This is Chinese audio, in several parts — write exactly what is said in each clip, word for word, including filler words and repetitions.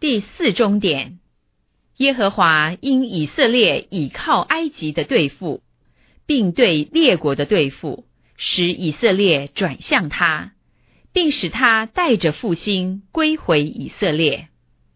第四中点，耶和华因以色列倚靠埃及的对付，并对列国的对付，使以色列转向他，并使他带着复兴归回以色列。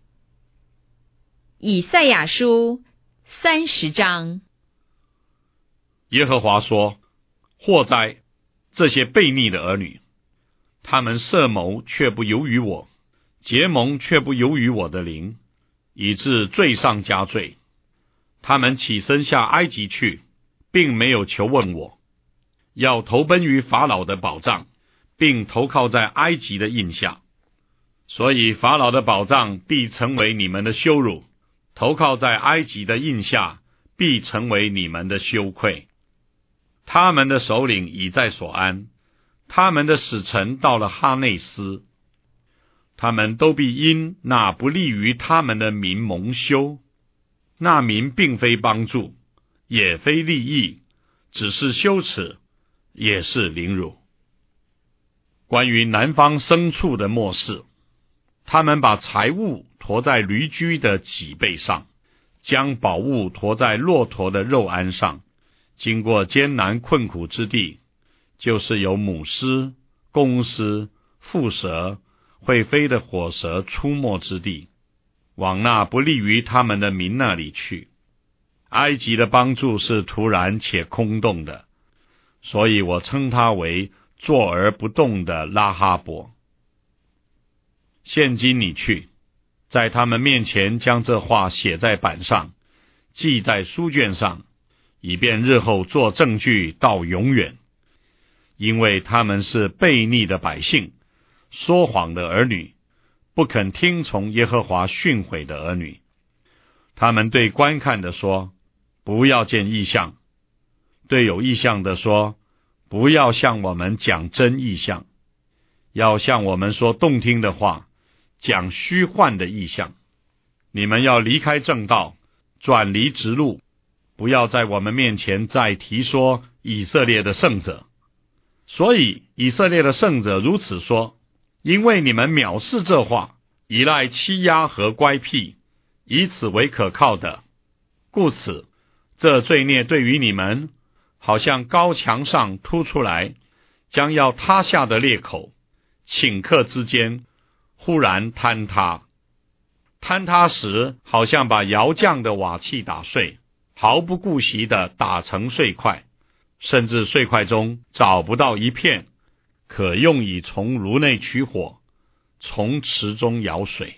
以赛亚书三十章。 耶和华说：祸哉，这些悖逆的儿女，他们设谋却不由于我，结盟却不由于我的灵，以致罪上加罪。他们起身下埃及去，并没有求问我，要投奔于法老的宝藏，并投靠在埃及的印下。所以法老的宝藏必成为你们的羞辱，投靠在埃及的印下必成为你们的羞愧。他们的首领已在所安，他们的使臣到了哈内斯，他们都必因那不利于他们的民蒙羞。那民并非帮助，也非利益，只是羞耻，也是凌辱。关于南方牲畜的末世，他们把财物驮在驴驹的脊背上，将宝物驮在骆驼的肉鞍上，经过艰难困苦之地，就是有母狮、公狮、蝮蛇、会飞的火蛇出没之地，往那不利于他们的民那里去。埃及的帮助是突然且空洞的，所以我称它为坐而不动的拉哈伯。现今你去，在他们面前将这话写在板上，记在书卷上，以便日后做证据到永远。因为他们是悖逆的百姓，说谎的儿女，不肯听从耶和华训诲的儿女。他们对观看的说，不要见异象；对有异象的说，不要向我们讲真异象，要向我们说动听的话，讲虚幻的异象。你们要离开正道，转离直路，不要在我们面前再提说以色列的圣者。所以以色列的圣者如此说，因为你们藐视这话，依赖欺压和乖僻，以此为可靠的，故此这罪孽对于你们，好像高墙上凸出来，将要塌下的裂口，顷刻之间忽然坍塌。坍塌时，好像把窑匠的瓦器打碎，毫不顾惜地打成碎块，甚至碎块中找不到一片可用以从炉内取火，从池中舀水。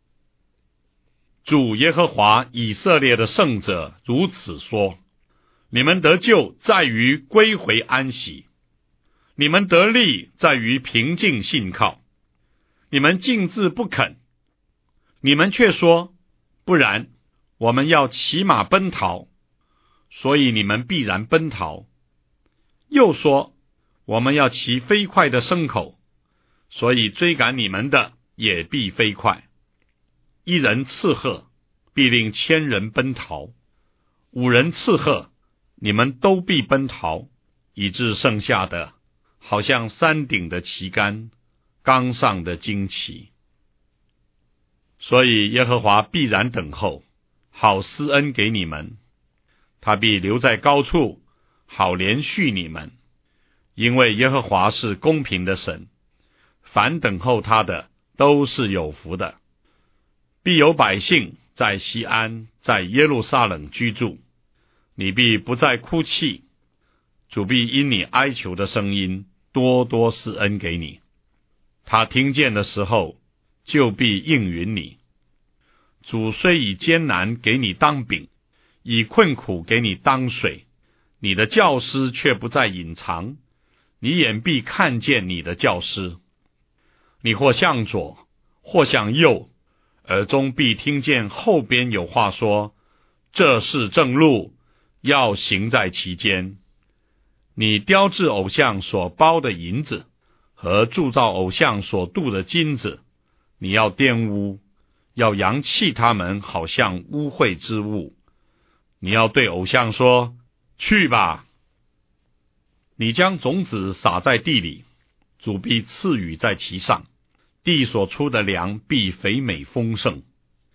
主耶和华以色列的圣者如此说：你们得救在于归回安息，你们得力在于平静信靠。你们静自不肯，你们却说，不然，我们要骑马奔逃，所以你们必然奔逃。又说，我们要骑飞快的牲口，所以追赶你们的也必飞快。一人刺喝，必令千人奔逃；五人刺喝，你们都必奔逃，以致剩下的好像山顶的旗杆，冈上的旌旗。所以耶和华必然等候，好施恩给你们，他必留在高处，好连续你们。因为耶和华是公平的神，凡等候他的都是有福的。必有百姓在西安，在耶路撒冷居住，你必不再哭泣，主必因你哀求的声音多多施恩给你。他听见的时候，就必应允你。主虽以艰难给你当饼，以困苦给你当水，你的教师却不再隐藏，你眼必看见你的教师。你或向左，或向右，耳中必听见后边有话说，这是正路，要行在其间。你雕制偶像所包的银子，和铸造偶像所镀的金子，你要玷污，要扬弃他们，好像污秽之物。你要对偶像说，去吧。你将种子撒在地里，主必赐雨在其上，地所出的粮必肥美丰盛。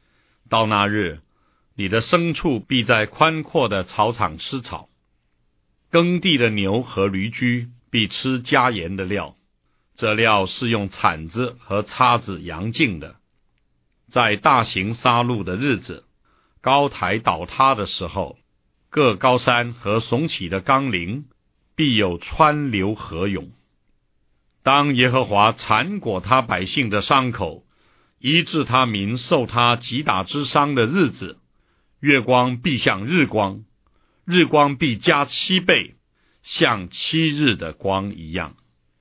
到那日，你的牲畜必在宽阔的草场吃草，耕地的牛和驴驹必吃加盐的料，这料是用铲子和叉子扬净的。在大型杀戮的日子，高台倒塌的时候，各高山和耸起的冈陵必有川流河涌。当耶和华缠裹他百姓的伤口，医治他民受他击打之伤的日子，月光必像日光，日光必加七倍，像七日的光一样。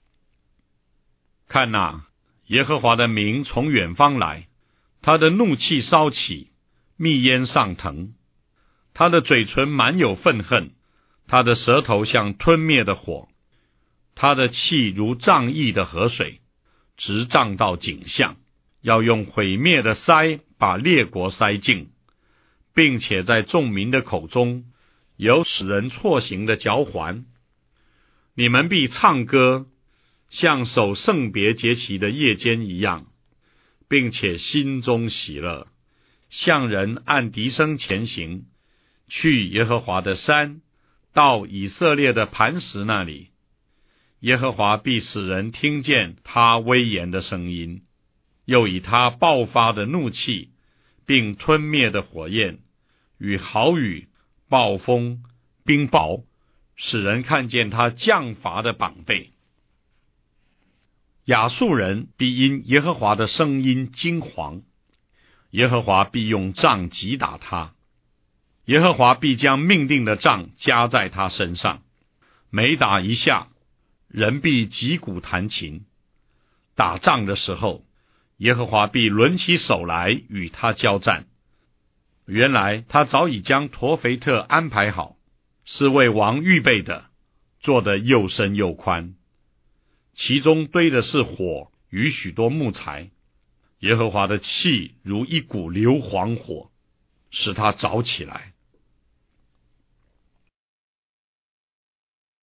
看哪，耶和华的名从远方来，他的怒气烧起，密烟上腾，他的嘴唇满有愤恨，他的舌头像吞灭的火，他的气如涨溢的河水，直涨到颈项，要用毁灭的筛把列国筛尽，并且在众民的口中有使人错行的嚼环。你们必唱歌，像守圣别节期的夜间一样，并且心中喜乐，像人按笛声前行，去耶和华的山，到以色列的磐石那里。耶和华必使人听见他威严的声音，又以他爆发的怒气，并吞灭的火焰，与豪雨、暴风、冰雹，使人看见他降罚的膀臂。亚述人必因耶和华的声音惊惶，耶和华必用杖击打他，耶和华必将命定的杖加在他身上，每打一下，人必击鼓弹琴。打仗的时候，耶和华必抡起手来与他交战。原来他早已将陀斐特安排好，是为王预备的，做得又深又宽，其中堆的是火与许多木材。耶和华的气如一股硫磺火，使它着起来。